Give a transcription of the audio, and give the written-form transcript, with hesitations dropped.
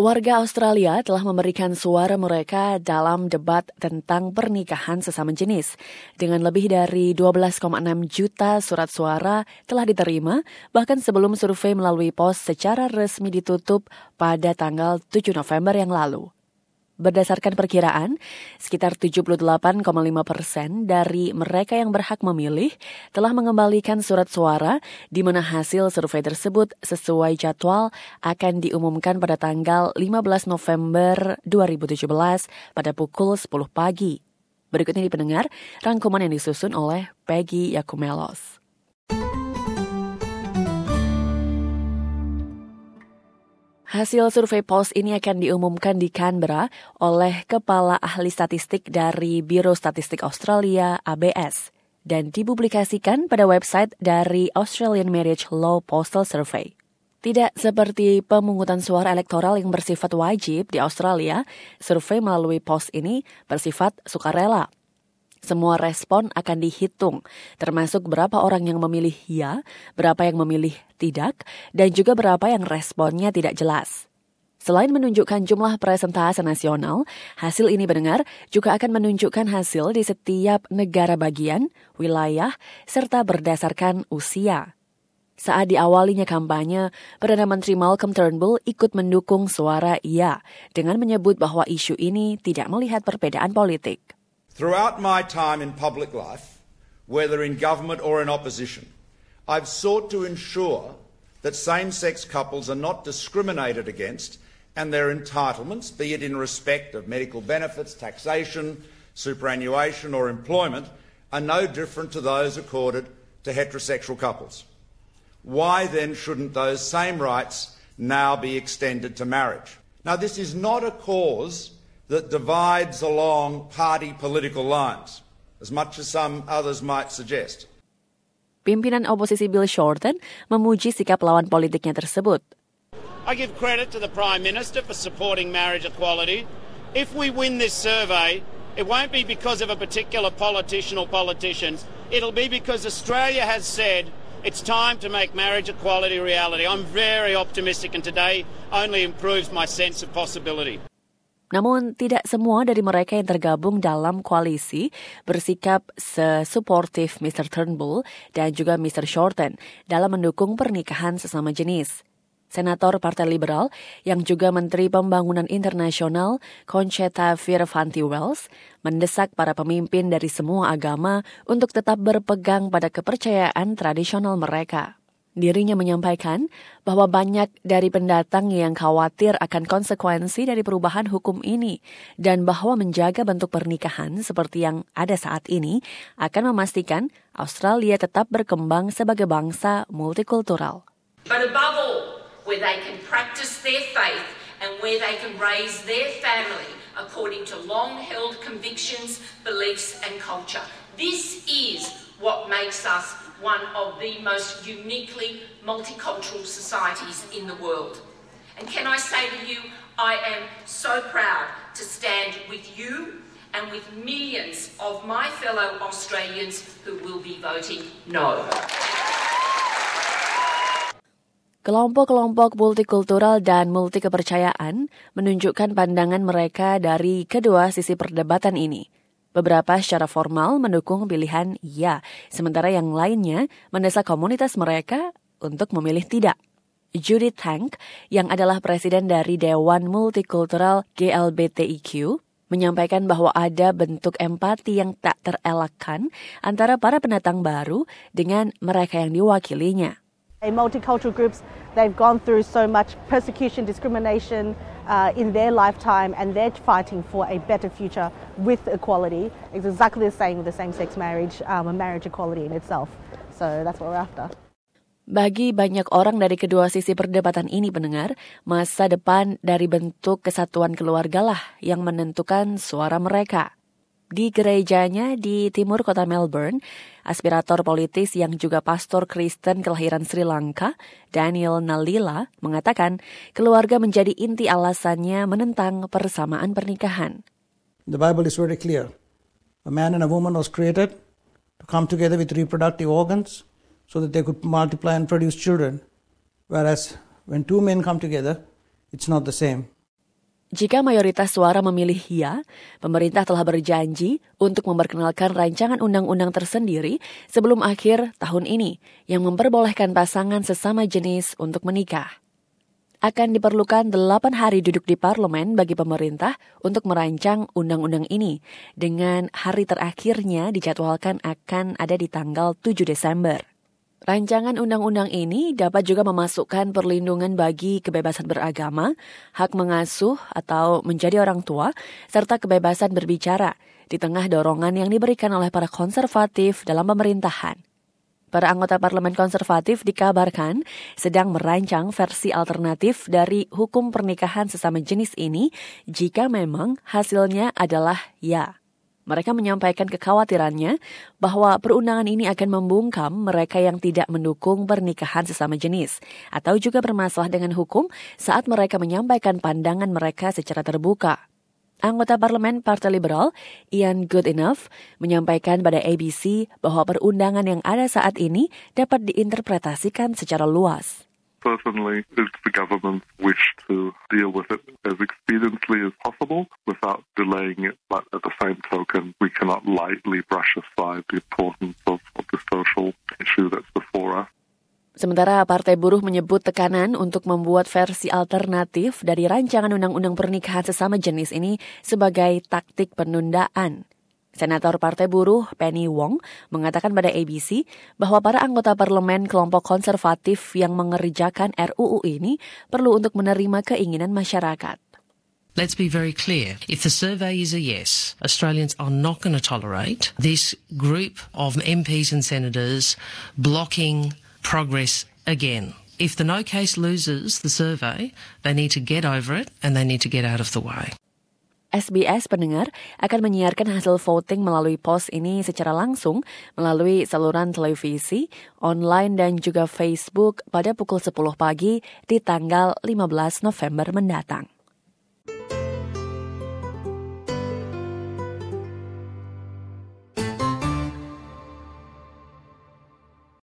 Warga Australia telah memberikan suara mereka dalam debat tentang pernikahan sesama jenis. Dengan lebih dari 12,6 juta surat suara telah diterima, bahkan sebelum survei melalui pos secara resmi ditutup pada tanggal 7 November yang lalu. Berdasarkan perkiraan, sekitar 78,5% dari mereka yang berhak memilih telah mengembalikan surat suara, di mana hasil survei tersebut sesuai jadwal akan diumumkan pada tanggal 15 November 2017 pada pukul 10 pagi. Berikut ini pendengar rangkuman yang disusun oleh Peggy Yakumelos. Hasil survei POS ini akan diumumkan di Canberra oleh Kepala Ahli Statistik dari Biro Statistik Australia, ABS, dan dipublikasikan pada website dari Australian Marriage Law Postal Survey. Tidak seperti pemungutan suara elektoral yang bersifat wajib di Australia, survei melalui POS ini bersifat sukarela. Semua respon akan dihitung, termasuk berapa orang yang memilih ya, berapa yang memilih tidak, dan juga berapa yang responnya tidak jelas. Selain menunjukkan jumlah persentase nasional, hasil ini pendengar juga akan menunjukkan hasil di setiap negara bagian, wilayah, serta berdasarkan usia. Saat diawalinya kampanye, Perdana Menteri Malcolm Turnbull ikut mendukung suara iya, dengan menyebut bahwa isu ini tidak melihat perbedaan politik. Throughout my time in public life, whether in government or in opposition, I've sought to ensure that same-sex couples are not discriminated against and their entitlements, be it in respect of medical benefits, taxation, superannuation or employment, are no different to those accorded to heterosexual couples. Why then shouldn't those same rights now be extended to marriage? Now, this is not a cause that divides along party political lines, as much as some others might suggest. Pimpinan oposisi Bill Shorten memuji sikap lawan politiknya tersebut. I give credit to the Prime Minister for supporting marriage equality. If we win this survey, it won't be because of a particular politician or politicians. It'll be because Australia has said it's time to make marriage equality a reality. I'm very optimistic, and today only improves my sense of possibility. Namun tidak semua dari mereka yang tergabung dalam koalisi bersikap sesuportif Mr. Turnbull dan juga Mr. Shorten dalam mendukung pernikahan sesama jenis. Senator Partai Liberal yang juga Menteri Pembangunan Internasional Concetta Fierravanti-Wells mendesak para pemimpin dari semua agama untuk tetap berpegang pada kepercayaan tradisional mereka. Dirinya menyampaikan bahwa banyak dari pendatang yang khawatir akan konsekuensi dari perubahan hukum ini dan bahwa menjaga bentuk pernikahan seperti yang ada saat ini akan memastikan Australia tetap berkembang sebagai bangsa multikultural. But above all, where they can practice their faith and where they can raise their family according to long-held convictions, beliefs and culture. This is what makes us one of the most uniquely multicultural societies in the world. And can I say to you, I am so proud to stand with you and with millions of my fellow Australians who will be voting no. Kelompok-kelompok multikultural dan multikepercayaan menunjukkan pandangan mereka dari kedua sisi perdebatan ini. Beberapa secara formal mendukung pilihan ya, sementara yang lainnya mendesak komunitas mereka untuk memilih tidak. Judith Hank, yang adalah presiden dari Dewan Multikultural GLBTIQ, menyampaikan bahwa ada bentuk empati yang tak terelakkan antara para pendatang baru dengan mereka yang diwakilinya. Multicultural groups, they've gone through so much persecution, discrimination in their lifetime, and they're fighting for a better future with equality. It's exactly the same with the same-sex marriage, marriage equality in itself. So that's what we're after. Bagi banyak orang dari kedua sisi perdebatan ini pendengar, masa depan dari bentuk kesatuan keluargalah yang menentukan suara mereka. Di gerejanya di timur kota Melbourne, aspirator politis yang juga pastor Kristen kelahiran Sri Lanka, Daniel Nalila, mengatakan keluarga menjadi inti alasannya menentang persamaan pernikahan. The Bible is very clear. A man and a woman was created to come together with reproductive organs so that they could multiply and produce children. Whereas when two men come together, it's not the same. Jika mayoritas suara memilih ya, pemerintah telah berjanji untuk memperkenalkan rancangan undang-undang tersendiri sebelum akhir tahun ini yang memperbolehkan pasangan sesama jenis untuk menikah. Akan diperlukan 8 hari duduk di parlemen bagi pemerintah untuk merancang undang-undang ini, dengan hari terakhirnya dijadwalkan akan ada di tanggal 7 Desember. Rancangan undang-undang ini dapat juga memasukkan perlindungan bagi kebebasan beragama, hak mengasuh atau menjadi orang tua, serta kebebasan berbicara di tengah dorongan yang diberikan oleh para konservatif dalam pemerintahan. Para anggota parlemen konservatif dikabarkan sedang merancang versi alternatif dari hukum pernikahan sesama jenis ini jika memang hasilnya adalah ya. Mereka menyampaikan kekhawatirannya bahwa perundangan ini akan membungkam mereka yang tidak mendukung pernikahan sesama jenis atau juga bermasalah dengan hukum saat mereka menyampaikan pandangan mereka secara terbuka. Anggota parlemen Partai Liberal, Ian Goodenough, menyampaikan pada ABC bahwa perundangan yang ada saat ini dapat diinterpretasikan secara luas. Certainly, it's the government's wish to deal with it as expediently as possible without delaying it. But at the same token, we cannot lightly brush aside the importance of the social issue that's before us. Sementara Partai Buruh menyebut tekanan untuk membuat versi alternatif dari rancangan undang-undang pernikahan sesama jenis ini sebagai taktik penundaan. Senator Partai Buruh Penny Wong mengatakan pada ABC bahwa para anggota parlemen kelompok konservatif yang mengerjakan RUU ini perlu untuk menerima keinginan masyarakat. Let's be very clear. If the survey is a yes, Australians are not going to tolerate this group of MPs and senators blocking progress again. If the no case loses the survey, they need to get over it and they need to get out of the way. SBS pendengar akan menyiarkan hasil voting melalui pos ini secara langsung melalui saluran televisi, online dan juga Facebook pada pukul 10 pagi di tanggal 15 November mendatang.